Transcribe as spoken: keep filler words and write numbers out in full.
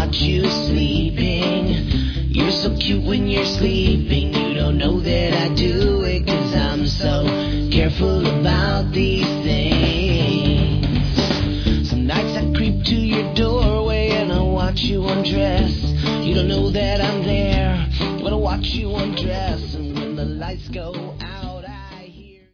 watch you sleeping. You're so cute when you're sleeping. You don't know that I do it, cause I'm so careful about these things. Some nights I creep to your doorway and I watch you undress. You don't know that I'm there when I watch you undress. And when the lights go